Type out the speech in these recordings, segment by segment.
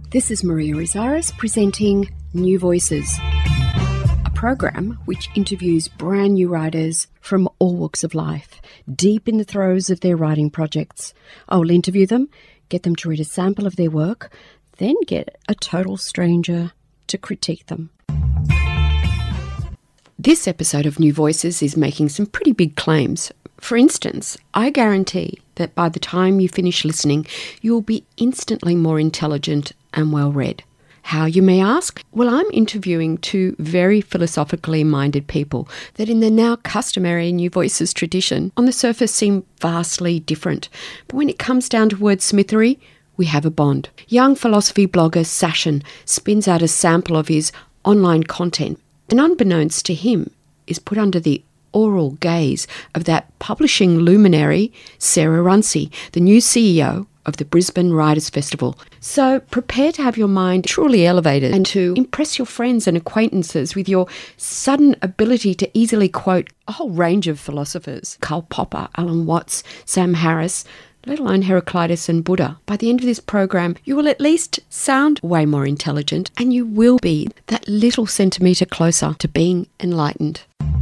This is Maria Izaras presenting New Voices, a program which interviews brand new writers from all walks of life, deep in the throes of their writing projects. I will interview them, get them to read a sample of their work, then get a total stranger to critique them. This episode of New Voices is making some pretty big claims. For instance, I guarantee that by the time you finish listening, you'll be instantly more intelligent and well-read. How, you may ask? Well, I'm interviewing two very philosophically minded people that in the now customary New Voices tradition, on the surface seem vastly different. But when it comes down to wordsmithery, we have a bond. Young philosophy blogger Sachin spins out a sample of his online content, and unbeknownst to him, is put under the oral gaze of that publishing luminary, Sarah Runcie, the new CEO of the Brisbane Writers' Festival. So prepare to have your mind truly elevated and to impress your friends and acquaintances with your sudden ability to easily quote a whole range of philosophers: Karl Popper, Alan Watts, Sam Harris, let alone Heraclitus and Buddha. By the end of this program, you will at least sound way more intelligent, and you will be that little centimetre closer to being enlightened.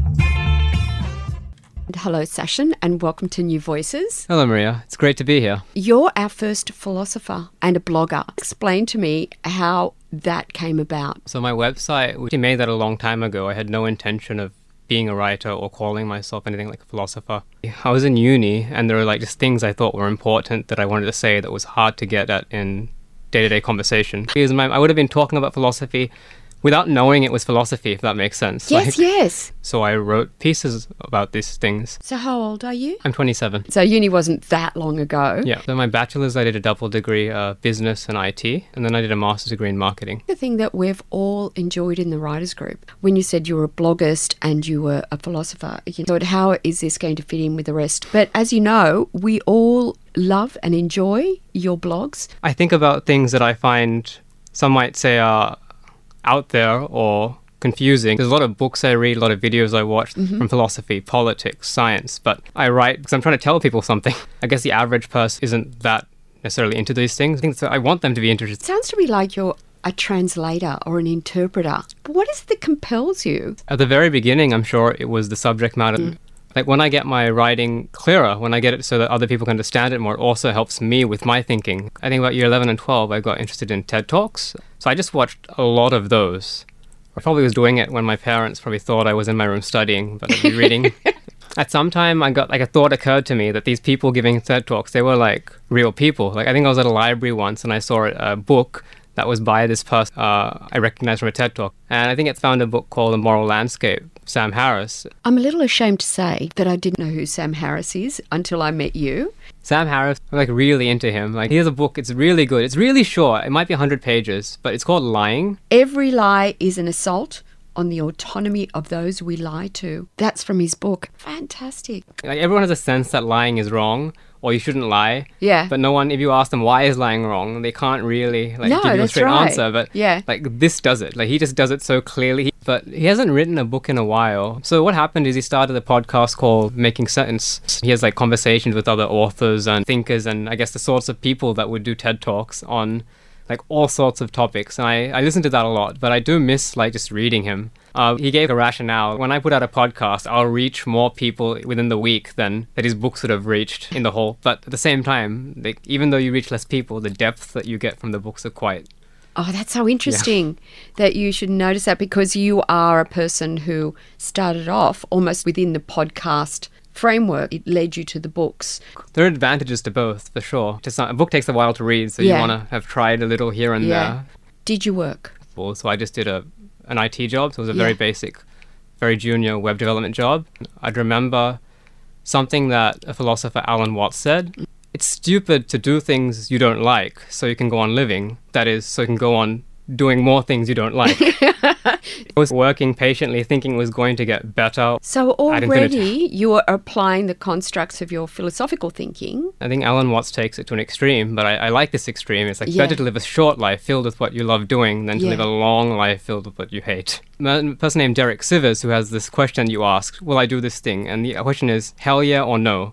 Hello, Sachin, and welcome to New Voices. Hello, Maria. It's great to be here. You're our first philosopher and a blogger. Explain to me how that came about. So my website, we made that a long time ago. I had no intention of being a writer or calling myself anything like a philosopher. I was in uni, and there were just things I thought were important that I wanted to say that was hard to get at in day-to-day conversation. Because I would have been talking about philosophy without knowing it was philosophy, if that makes sense. Yes. So I wrote pieces about these things. So how old are you? I'm 27. So uni wasn't that long ago. Yeah. So my bachelor's, I did a double degree, business and IT, and then I did a master's degree in marketing. The thing that we've all enjoyed in the writers group, when you said you were a bloggist and you were a philosopher, you thought, how is this going to fit in with the rest? But as you know, we all love and enjoy your blogs. I think about things that I find some might say are out there or confusing. There's a lot of books I read, a lot of videos I watch from philosophy, politics, science, but I write because I'm trying to tell people something. I guess the average person isn't that necessarily into these things. I think so I want them to be interested. It sounds to me like you're a translator or an interpreter. But what is it that compels you? At the very beginning, I'm sure it was the subject matter. Like when I get my writing clearer, when I get it so that other people can understand it more, it also helps me with my thinking. I think about year 11 and 12, I got interested in TED Talks. So I just watched a lot of those. I probably was doing it when my parents probably thought I was in my room studying, but I'd be reading. At some time, I got a thought occurred to me that these people giving TED Talks, they were like real people. I think I was at a library once and I saw a book that was by this person I recognized from a TED Talk. And I think it's found a book called The Moral Landscape, Sam Harris. I'm a little ashamed to say that I didn't know who Sam Harris is until I met you. Sam Harris, I'm really into him. He has a book, it's really good. It's really short. It might be 100 pages, but it's called Lying. Every lie is an assault on the autonomy of those we lie to. That's from his book. Fantastic. Everyone has a sense that lying is wrong, or you shouldn't lie. Yeah. But no one, if you ask them why is lying wrong, they can't really give you a straight answer. But this does it. He just does it so clearly. But he hasn't written a book in a while. So what happened is he started a podcast called Making Sense. He has conversations with other authors and thinkers and I guess the sorts of people that would do TED Talks on all sorts of topics. And I listen to that a lot, but I do miss just reading him. He gave a rationale. When I put out a podcast, I'll reach more people within the week than that his books would have reached in the whole. But at the same time, even though you reach less people, the depth that you get from the books are quite... Oh, that's so interesting that you should notice that, because you are a person who started off almost within the podcast framework. It led you to the books. There are advantages to both, for sure. A book takes a while to read, so you want to have tried a little here and there. Did you work? Well, so I just did an IT job, so it was a very basic, very junior web development job. I'd remember something that a philosopher, Alan Watts, said. It's stupid to do things you don't like so you can go on living. That is, so you can go on doing more things you don't like. I was working patiently, thinking it was going to get better. So already you are applying the constructs of your philosophical thinking. I think Alan Watts takes it to an extreme, but I like this extreme. It's better to live a short life filled with what you love doing than to live a long life filled with what you hate. A person named Derek Sivers, who has this question you ask, will I do this thing? And the question is, hell yeah or no?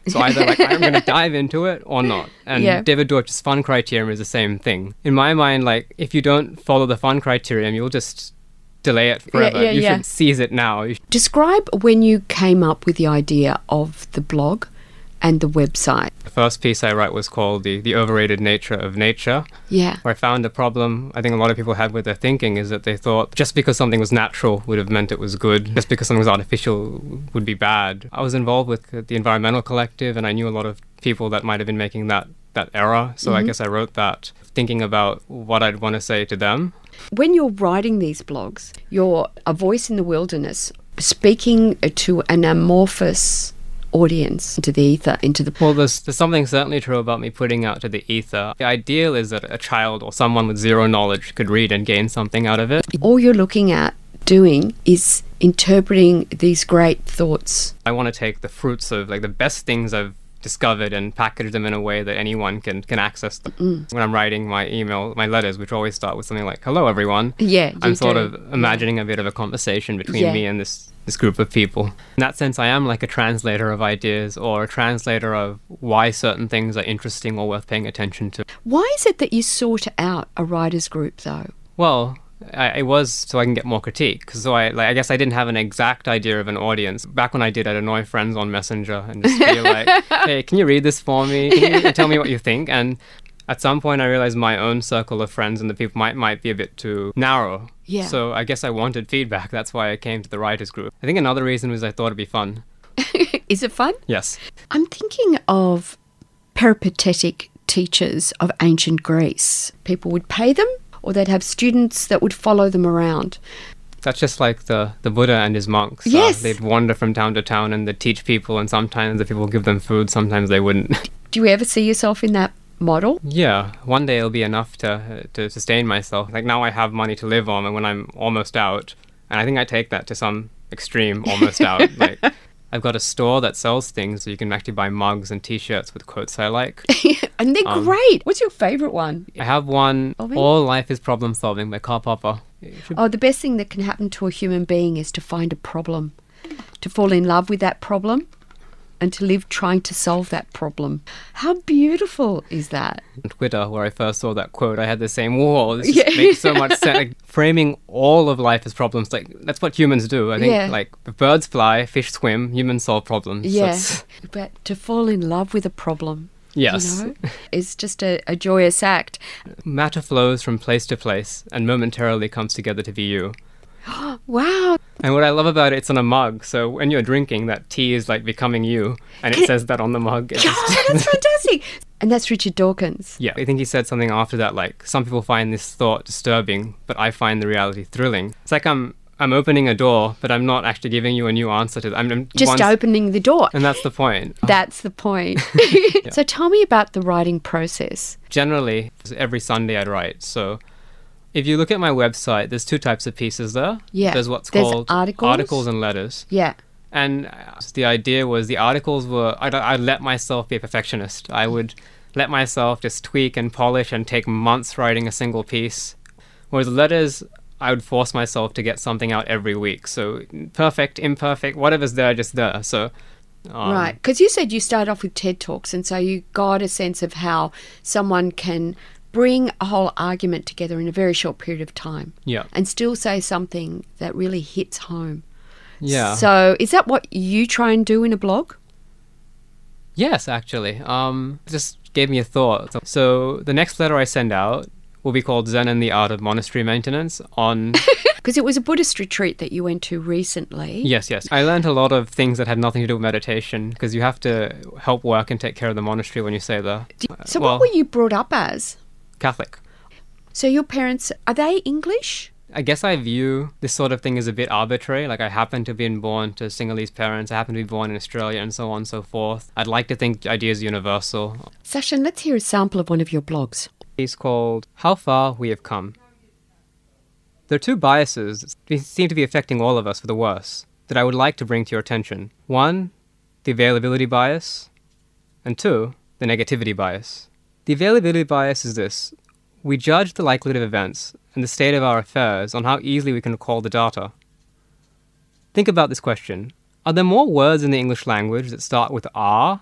So either like I'm going to dive into it or not. And David Deutsch's fun criterion is the same thing. In my mind, like if you don't follow the fun criterion, you'll just delay it forever. You should seize it now. Describe when you came up with the idea of the blog and the website. The first piece I wrote was called The Overrated Nature of Nature. Yeah. Where I found a problem I think a lot of people had with their thinking is that they thought just because something was natural would have meant it was good. Just because something was artificial would be bad. I was involved with the Environmental Collective, and I knew a lot of people that might have been making that error. So I guess I wrote that thinking about what I'd want to say to them. When you're writing these blogs, you're a voice in the wilderness, speaking to an amorphous audience, into the ether, into the... Well, there's something certainly true about me putting out to the ether. The ideal is that a child or someone with zero knowledge could read and gain something out of it. All you're looking at doing is interpreting these great thoughts. I want to take the fruits of like the best things I've discovered and package them in a way that anyone can access them. When I'm writing my letters, which always start with something like, hello, everyone. Yeah, I'm sort of imagining a bit of a conversation between me and this group of people. In that sense, I am like a translator of ideas or a translator of why certain things are interesting or worth paying attention to. Why is it that you sought out a writers group, though? Well, it was so I can get more critique. So I guess I didn't have an exact idea of an audience. Back when I did, I'd annoy friends on Messenger and just be like, hey, can you read this for me? Can you tell me what you think? And at some point I realized my own circle of friends and the people might be a bit too narrow. Yeah. So I guess I wanted feedback. That's why I came to the writers group. I think another reason was I thought it'd be fun. Is it fun? Yes. I'm thinking of peripatetic teachers of ancient Greece. People would pay them, or they'd have students that would follow them around. That's just like the Buddha and his monks. Yes. They'd wander from town to town and they'd teach people, and sometimes the people would give them food, sometimes they wouldn't. Do you ever see yourself in that model? Yeah. One day it'll be enough to sustain myself. Like now I have money to live on, and when I'm almost out, and I think I take that to some extreme, almost out. Like I've got a store that sells things, so you can actually buy mugs and t-shirts with quotes I like. And they're great. What's your favourite one? I have one, All Life is Problem Solving by Karl Popper. The best thing that can happen to a human being is to find a problem, to fall in love with that problem, and to live trying to solve that problem. How beautiful is that? On Twitter, where I first saw that quote, I had the same, whoa, this just makes so much sense. Like, framing all of life as problems, like that's what humans do. I think like birds fly, fish swim, humans solve problems. Yeah, but to fall in love with a problem, yes, is just a joyous act. Matter flows from place to place and momentarily comes together to be you. Wow. And what I love about it, it's on a mug. So when you're drinking, that tea is like becoming you. And it says that on the mug. That's fantastic. And that's Richard Dawkins. Yeah. I think he said something after that, like, some people find this thought disturbing, but I find the reality thrilling. It's like I'm opening a door, but I'm not actually giving you a new answer to that. I'm just opening the door. And that's the point. That's the point. So tell me about the writing process. Generally, every Sunday I'd write. So if you look at my website, there's two types of pieces there. Yeah. There's what's called articles and letters. Yeah. And the idea was the articles were, I'd let myself be a perfectionist. I would let myself just tweak and polish and take months writing a single piece. Whereas the letters, I would force myself to get something out every week. So perfect, imperfect, whatever's there, just there. So right. Because you said you started off with TED Talks, and so you got a sense of how someone can bring a whole argument together in a very short period of time. Yeah. And still say something that really hits home. Yeah. So is that what you try and do in a blog? Yes, actually. Just gave me a thought. So the next letter I send out will be called Zen and the Art of Monastery Maintenance on... Because it was a Buddhist retreat that you went to recently. Yes. I learned a lot of things that had nothing to do with meditation, because you have to help work and take care of the monastery when you stay there. So what were you brought up as? Catholic. So your parents, are they English? I guess I view this sort of thing as a bit arbitrary. Like, I happen to have been born to Sinhalese parents, I happen to be born in Australia, and so on and so forth. I'd like to think ideas are universal. Sachin, let's hear a sample of one of your blogs. It's called How Far We Have Come. There are two biases that seem to be affecting all of us for the worse that I would like to bring to your attention. One, the availability bias, and two, the negativity bias. The availability bias is this. We judge the likelihood of events and the state of our affairs on how easily we can recall the data. Think about this question. Are there more words in the English language that start with R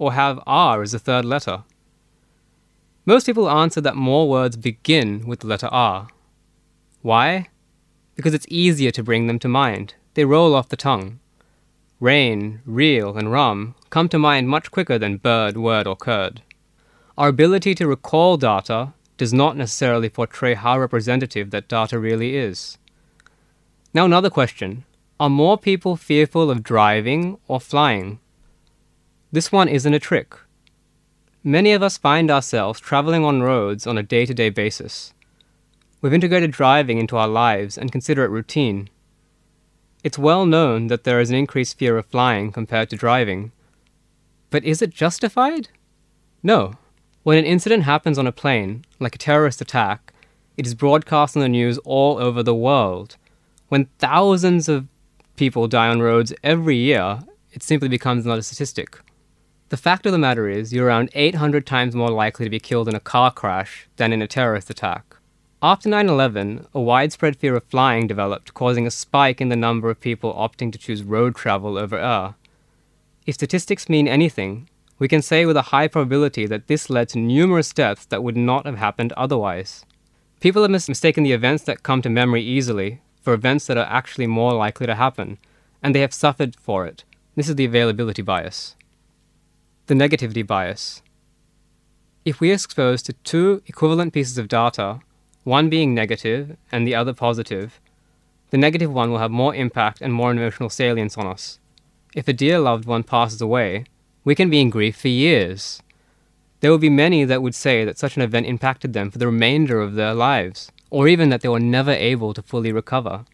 or have R as the third letter? Most people answer that more words begin with the letter R. Why? Because it's easier to bring them to mind. They roll off the tongue. Rain, reel, and rum come to mind much quicker than bird, word, or curd. Our ability to recall data does not necessarily portray how representative that data really is. Now another question. Are more people fearful of driving or flying? This one isn't a trick. Many of us find ourselves traveling on roads on a day-to-day basis. We've integrated driving into our lives and consider it routine. It's well known that there is an increased fear of flying compared to driving. But is it justified? No. When an incident happens on a plane, like a terrorist attack, it is broadcast on the news all over the world. When thousands of people die on roads every year, it simply becomes not a statistic. The fact of the matter is, you're around 800 times more likely to be killed in a car crash than in a terrorist attack. After 9/11, a widespread fear of flying developed, causing a spike in the number of people opting to choose road travel over air. If statistics mean anything, we can say with a high probability that this led to numerous deaths that would not have happened otherwise. People have mistaken the events that come to memory easily for events that are actually more likely to happen, and they have suffered for it. This is the availability bias. The negativity bias. If we are exposed to two equivalent pieces of data, one being negative and the other positive, the negative one will have more impact and more emotional salience on us. If a dear loved one passes away, we can be in grief for years. There will be many that would say that such an event impacted them for the remainder of their lives, or even that they were never able to fully recover.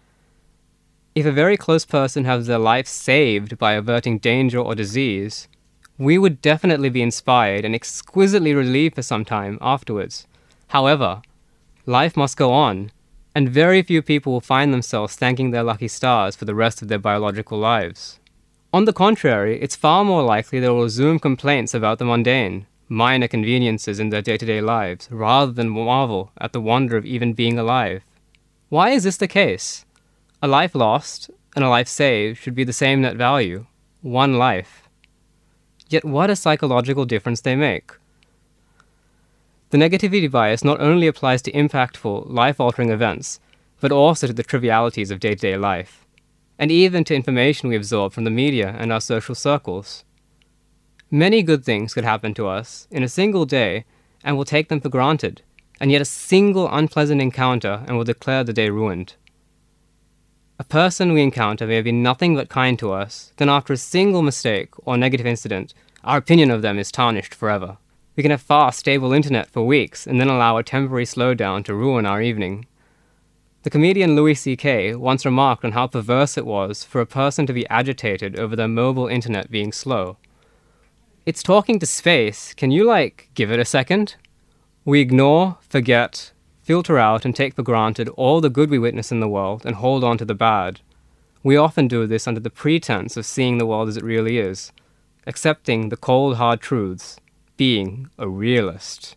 If a very close person has their life saved by averting danger or disease, we would definitely be inspired and exquisitely relieved for some time afterwards. However, life must go on, and very few people will find themselves thanking their lucky stars for the rest of their biological lives. On the contrary, it's far more likely they will resume complaints about the mundane, minor conveniences in their day-to-day lives, rather than marvel at the wonder of even being alive. Why is this the case? A life lost and a life saved should be the same net value, one life. Yet what a psychological difference they make. The negativity bias not only applies to impactful, life-altering events, but also to the trivialities of day-to-day life, and even to information we absorb from the media and our social circles. Many good things could happen to us in a single day, and we'll take them for granted, and yet a single unpleasant encounter and we'll declare the day ruined. A person we encounter may be nothing but kind to us, then after a single mistake or negative incident, our opinion of them is tarnished forever. We can have fast, stable internet for weeks and then allow a temporary slowdown to ruin our evening. The comedian Louis C.K. once remarked on how perverse it was for a person to be agitated over their mobile internet being slow. It's talking to space. Can you, give it a second? We ignore, forget, filter out, and take for granted all the good we witness in the world and hold on to the bad. We often do this under the pretense of seeing the world as it really is, accepting the cold, hard truths, being a realist.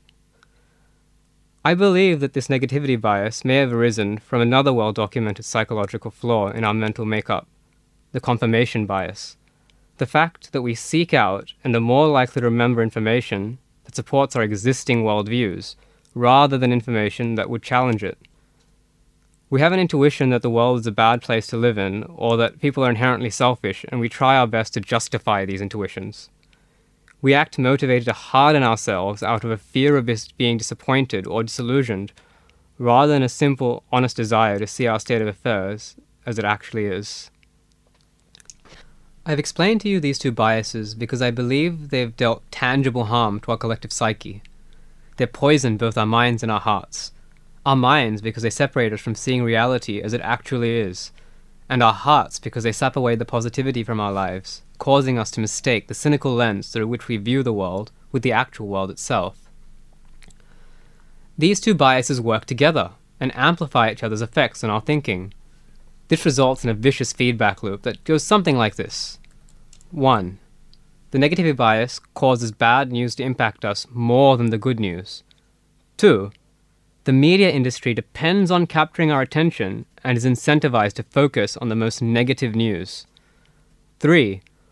I believe that this negativity bias may have arisen from another well-documented psychological flaw in our mental makeup, the confirmation bias. The fact that we seek out and are more likely to remember information that supports our existing worldviews, rather than information that would challenge it. We have an intuition that the world is a bad place to live in, or that people are inherently selfish, and we try our best to justify these intuitions. We act motivated to harden ourselves out of a fear of being disappointed or disillusioned, rather than a simple, honest desire to see our state of affairs as it actually is. I've explained to you these two biases because I believe they've dealt tangible harm to our collective psyche. They've poisoned both our minds and our hearts. Our minds because they separate us from seeing reality as it actually is, and our hearts because they sap away the positivity from our lives, causing us to mistake the cynical lens through which we view the world with the actual world itself. These two biases work together and amplify each other's effects on our thinking. This results in a vicious feedback loop that goes something like this. 1. The negativity bias causes bad news to impact us more than the good news. 2. The media industry depends on capturing our attention and is incentivized to focus on the most negative news. 3.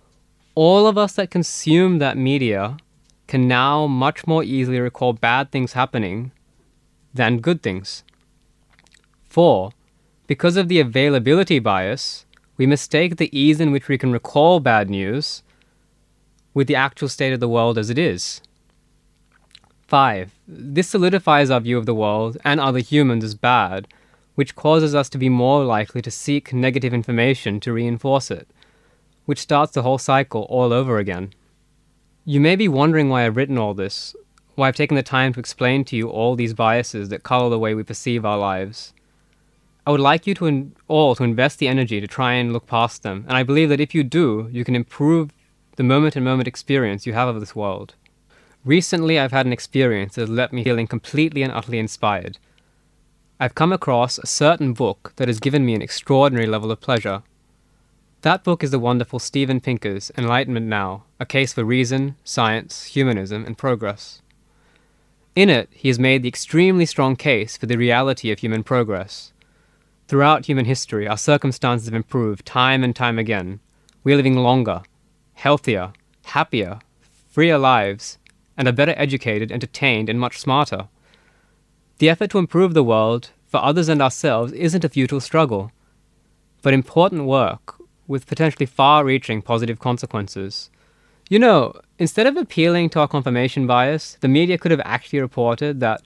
All of us that consume that media can now much more easily recall bad things happening than good things. 4. Because of the availability bias, we mistake the ease in which we can recall bad news with the actual state of the world as it is. 5. This solidifies our view of the world and other humans as bad, which causes us to be more likely to seek negative information to reinforce it, which starts the whole cycle all over again. You may be wondering why I've written all this, why I've taken the time to explain to you all these biases that color the way we perceive our lives. I would like you to all to invest the energy to try and look past them, and I believe that if you do, you can improve the moment-to-moment experience you have of this world. Recently, I've had an experience that has left me feeling completely and utterly inspired. I've come across a certain book that has given me an extraordinary level of pleasure. That book is the wonderful Steven Pinker's Enlightenment Now, A Case for Reason, Science, Humanism, and Progress. In it, he has made the extremely strong case for the reality of human progress. Throughout human history, our circumstances have improved time and time again. We are living longer, healthier, happier, freer lives, and are better educated, entertained, and much smarter. The effort to improve the world, for others and ourselves, isn't a futile struggle, but important work with potentially far-reaching positive consequences. You know, instead of appealing to our confirmation bias, the media could have actually reported that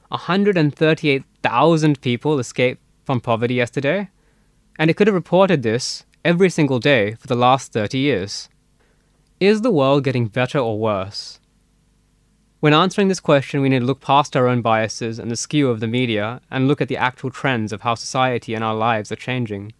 138,000 people escaped from poverty yesterday, and it could have reported this every single day for the last 30 years. Is the world getting better or worse? When answering this question, we need to look past our own biases and the skew of the media and look at the actual trends of how society and our lives are changing.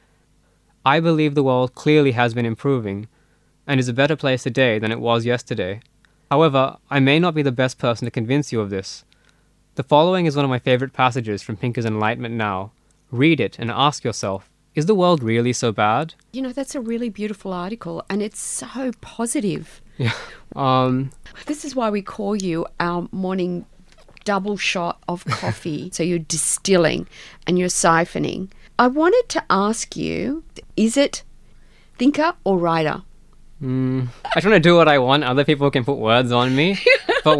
I believe the world clearly has been improving and is a better place today than it was yesterday. However, I may not be the best person to convince you of this. The following is one of my favorite passages from Pinker's Enlightenment Now. Read it and ask yourself, is the world really so bad? You know, that's a really beautiful article, and it's so positive. Yeah. This is why we call you our morning double shot of coffee. So you're distilling and you're siphoning. I wanted to ask you, is it thinker or writer? I just want to do what I want. Other people can put words on me. But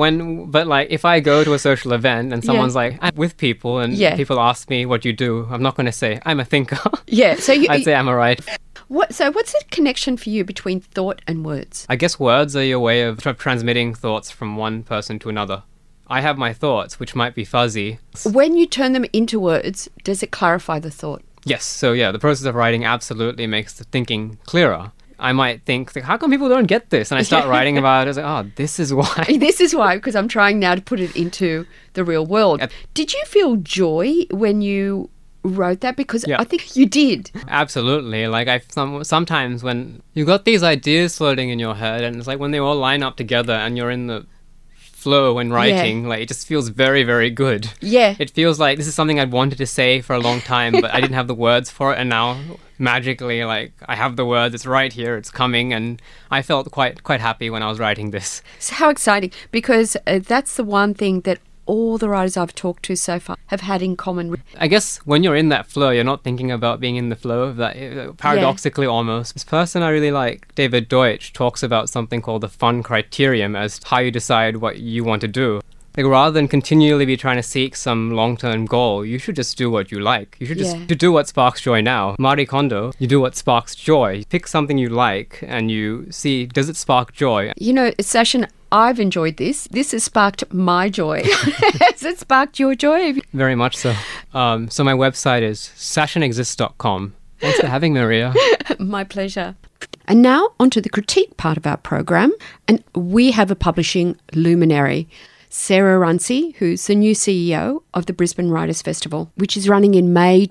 if I go to a social event and someone's like, I'm with people and people ask me what you do, I'm not going to say, I'm a thinker. Yeah. So I'd say I'm a writer. So what's the connection for you between thought and words? I guess words are your way of transmitting thoughts from one person to another. I have my thoughts, which might be fuzzy. When you turn them into words, does it clarify the thought? Yes. So yeah, the process of writing absolutely makes the thinking clearer. I might think, how come people don't get this? And I start writing about it. It's like, oh, this is why. This is why, because I'm trying now to put it into the real world. Did you feel joy when you wrote that? Because I think you did. Absolutely. Like sometimes when you've got these ideas floating in your head, and it's like when they all line up together and you're in the flow when writing, like it just feels very, very good. Yeah. It feels like this is something I'd wanted to say for a long time, but I didn't have the words for it, and now magically, like, I have the words, it's right here, it's coming, and I felt quite happy when I was writing this. So how exciting, because that's the one thing that all the writers I've talked to so far have had in common. I guess when you're in that flow, you're not thinking about being in the flow, that paradoxically almost. This person I really like, David Deutsch, talks about something called the fun criterion as how you decide what you want to do. Like, rather than continually be trying to seek some long-term goal, you should just do what you like. You should just do what sparks joy now. Marie Kondo, you do what sparks joy. Pick something you like and you see, does it spark joy? You know, Sachin, I've enjoyed this. This has sparked my joy. Has it sparked your joy? Very much so. So my website is sachinexist.com. Thanks for having me, Maria. My pleasure. And now onto the critique part of our program. And we have a publishing luminary, Sarah Runcie, who's the new CEO of the Brisbane Writers Festival, which is running in May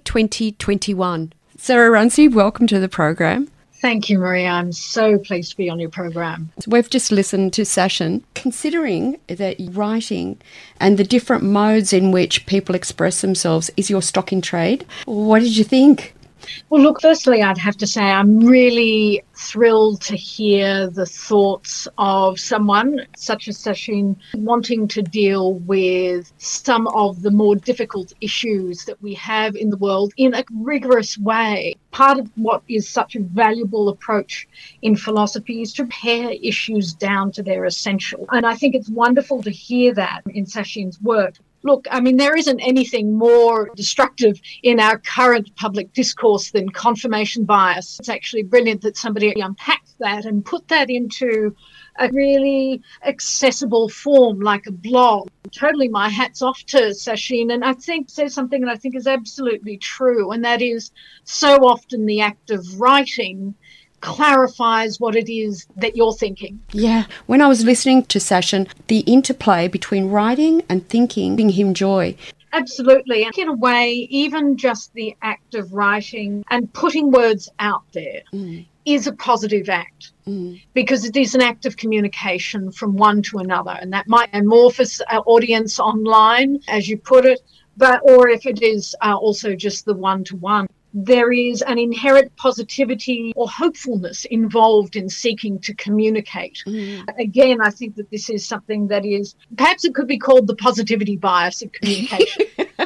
2021. Sarah Runcie, welcome to the program. Thank you, Maria. I'm so pleased to be on your program. We've just listened to Sachin. Considering that writing and the different modes in which people express themselves is your stock in trade, what did you think? Well, look, firstly, I'd have to say I'm really thrilled to hear the thoughts of someone such as Sachin wanting to deal with some of the more difficult issues that we have in the world in a rigorous way. Part of what is such a valuable approach in philosophy is to pare issues down to their essential. And I think it's wonderful to hear that in Sachin's work. Look, I mean, there isn't anything more destructive in our current public discourse than confirmation bias. It's actually brilliant that somebody unpacked that and put that into a really accessible form like a blog. Totally my hat's off to Sachin, and I think says something that I think is absolutely true, and that is so often the act of writing clarifies what it is that you're thinking. Yeah. When I was listening to Sachin, the interplay between writing and thinking bring him joy. Absolutely. And in a way, even just the act of writing and putting words out there is a positive act because it is an act of communication from one to another. And that might amorphous our audience online, as you put it, or if it is also just the one-to-one. There is an inherent positivity or hopefulness involved in seeking to communicate. Again, I think that this is something that is, perhaps it could be called the positivity bias of communication.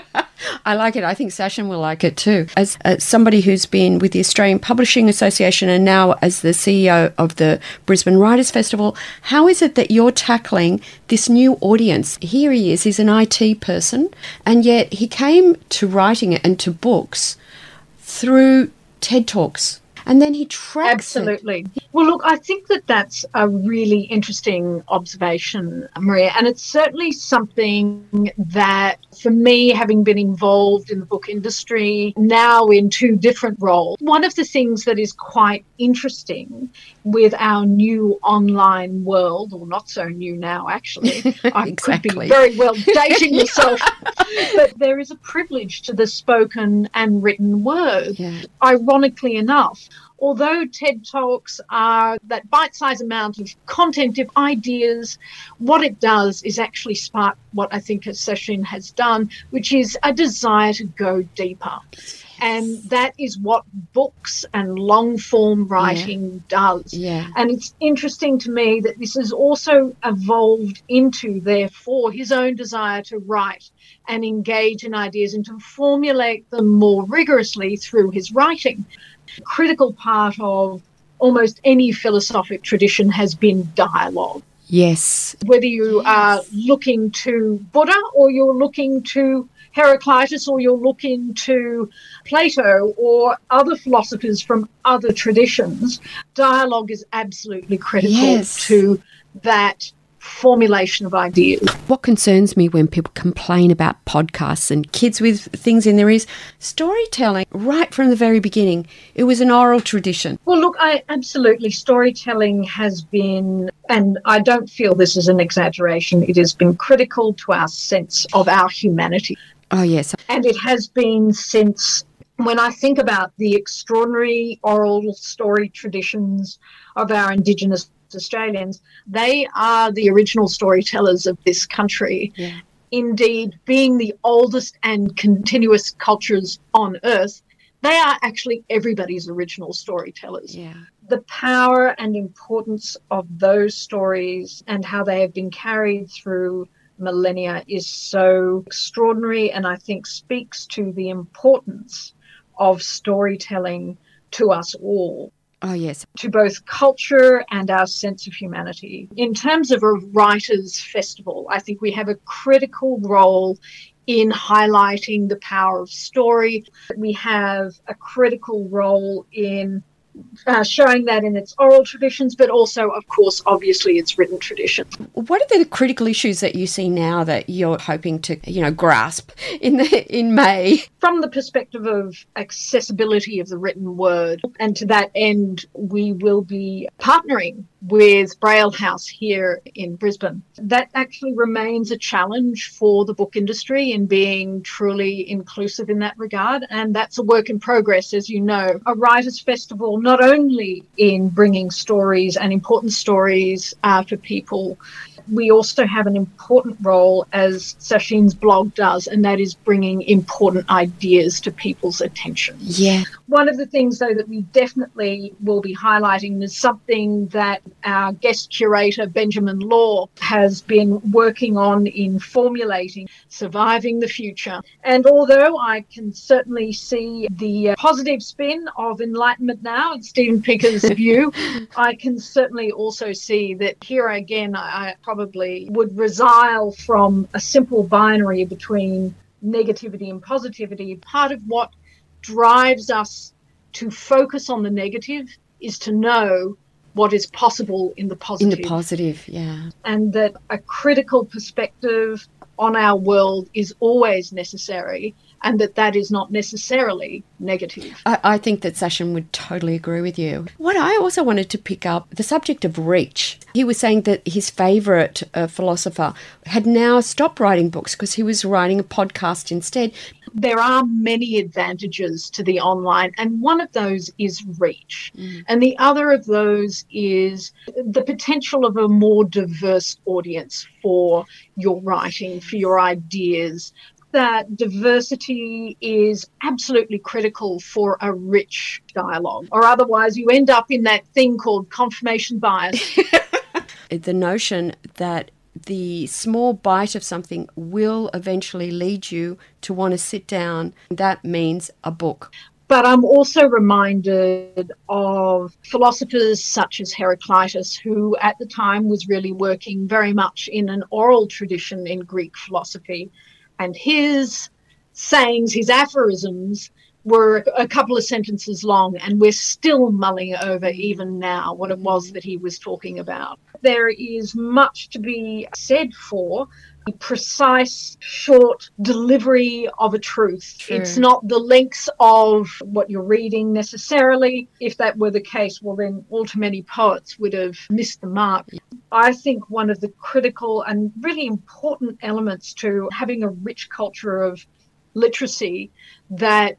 I like it. I think Sachin will like it too. As somebody who's been with the Australian Publishing Association and now as the CEO of the Brisbane Writers Festival, how is it that you're tackling this new audience? Here he is, he's an IT person, and yet he came to writing it and to books through TED Talks, and then he tracks Absolutely. Well, look, I think that that's a really interesting observation, Maria, and it's certainly something that, for me, having been involved in the book industry, now in two different roles, one of the things that is quite interesting with our new online world, or not so new now, actually, I could be very well dating myself, but there is a privilege to the spoken and written word. Yeah. Ironically enough, although TED Talks are that bite-sized amount of content, of ideas, what it does is actually spark what I think Sachin has done, which is a desire to go deeper. And that is what books and long-form writing does. Yeah. And it's interesting to me that this has also evolved into, therefore, his own desire to write and engage in ideas and to formulate them more rigorously through his writing. A critical part of almost any philosophic tradition has been dialogue. Yes. Whether you are looking to Buddha or you're looking to Heraclitus or you're looking to Plato or other philosophers from other traditions, dialogue is absolutely critical to that formulation of ideas. What concerns me when people complain about podcasts and kids with things in their ears, storytelling, right from the very beginning, it was an oral tradition. Well, look, storytelling has been, and I don't feel this is an exaggeration, it has been critical to our sense of our humanity. Oh, yes. And it has been since, when I think about the extraordinary oral story traditions of our Indigenous Australians, they are the original storytellers of this country. Yeah. Indeed, being the oldest and continuous cultures on earth, they are actually everybody's original storytellers. Yeah. The power and importance of those stories and how they have been carried through millennia is so extraordinary, and I think speaks to the importance of storytelling to us all. Oh, yes. To both culture and our sense of humanity. In terms of a writers' festival, I think we have a critical role in highlighting the power of story. We have a critical role in showing that in its oral traditions, but also, of course, obviously its written tradition. What are the critical issues that you see now that you're hoping to, grasp in May? From the perspective of accessibility of the written word, and to that end, we will be partnering with Braille House here in Brisbane. That actually remains a challenge for the book industry in being truly inclusive in that regard, and that's a work in progress, as you know. A writers' festival, not only in bringing stories and important stories for people we also have an important role, as Sashin's blog does, and that is bringing important ideas to people's attention. Yeah. One of the things, though, that we definitely will be highlighting is something that our guest curator, Benjamin Law, has been working on in formulating Surviving the Future. And although I can certainly see the positive spin of enlightenment now in Stephen Pinker's view, I can certainly also see that here again I probably would resile from a simple binary between negativity and positivity. Part of what drives us to focus on the negative is to know what is possible in the positive. In the positive, yeah. And that a critical perspective on our world is always necessary, and that is not necessarily negative. I think that Sashin would totally agree with you. What I also wanted to pick up, the subject of reach. He was saying that his favourite philosopher had now stopped writing books because he was writing a podcast instead. There are many advantages to the online, and one of those is reach. And the other of those is the potential of a more diverse audience for your writing, for your ideas. That diversity is absolutely critical for a rich dialogue, or otherwise you end up in that thing called confirmation bias. The notion that the small bite of something will eventually lead you to want to sit down, that means a book. But I'm also reminded of philosophers such as Heraclitus, who at the time was really working very much in an oral tradition in Greek philosophy. And his sayings, his aphorisms, were a couple of sentences long, and we're still mulling over even now what it was that he was talking about. There is much to be said for the precise, short delivery of a truth. True. It's not the lengths of what you're reading necessarily. If that were the case, well, then all too many poets would have missed the mark. I think one of the critical and really important elements to having a rich culture of literacy, that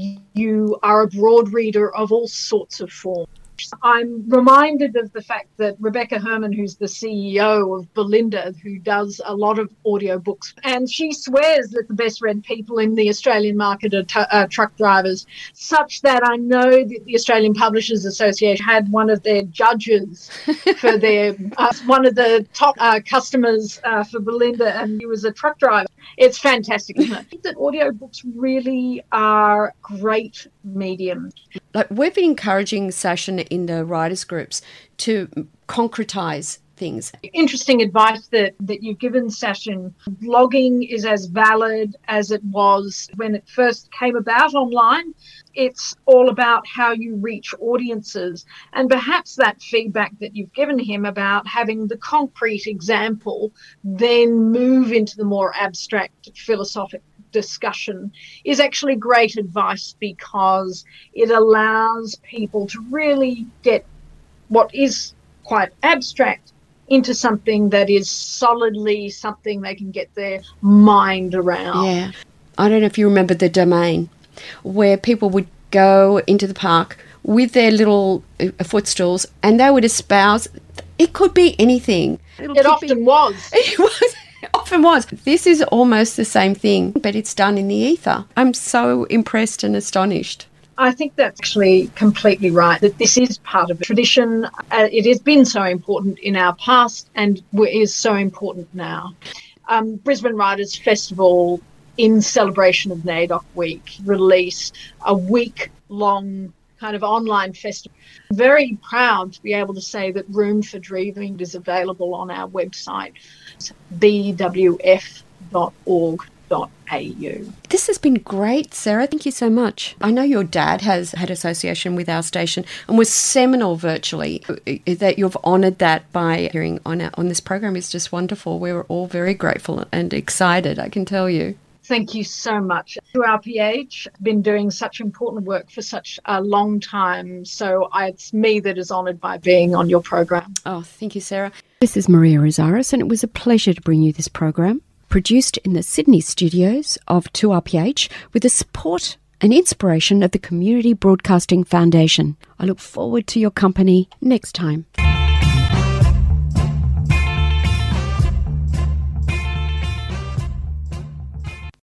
you are a broad reader of all sorts of forms. I'm reminded of the fact that Rebecca Herman, who's the CEO of Belinda, who does a lot of audiobooks, and she swears that the best read people in the Australian market are truck drivers, such that I know that the Australian Publishers Association had one of their judges for their one of the top customers for Belinda, and he was a truck driver. It's fantastic, isn't it? I think that audiobooks really are great mediums. Like, we've been encouraging Sashin in the writers' groups to concretise things. Interesting advice that you've given, Sashin. Blogging is as valid as it was when it first came about online. It's all about how you reach audiences, and perhaps that feedback that you've given him about having the concrete example then move into the more abstract philosophic discussion is actually great advice, because it allows people to really get what is quite abstract into something that is solidly something they can get their mind around. Yeah. I don't know if you remember the Domain, where people would go into the park with their little footstools and they would espouse, it could be anything. It often was. It was. Often was. This is almost the same thing, but it's done in the ether. I'm so impressed and astonished. I think that's actually completely right, that this is part of a tradition. It has been so important in our past and is so important now. Brisbane Writers Festival, in celebration of NAIDOC Week, released a week-long kind of online festival. Very proud to be able to say that Room for Dreaming is available on our website, bwf.org.au. This has been great, Sarah. Thank you so much. I know your dad has had association with our station and was seminal virtually. That you've honoured that by appearing on this program is just wonderful. We're all very grateful and excited, I can tell you. Thank you so much. 2RPH been doing such important work for such a long time, so it's me that is honoured by being on your program. Oh, thank you, Sarah. This is Maria Rosaris, and it was a pleasure to bring you this program, produced in the Sydney studios of 2RPH with the support and inspiration of the Community Broadcasting Foundation. I look forward to your company next time.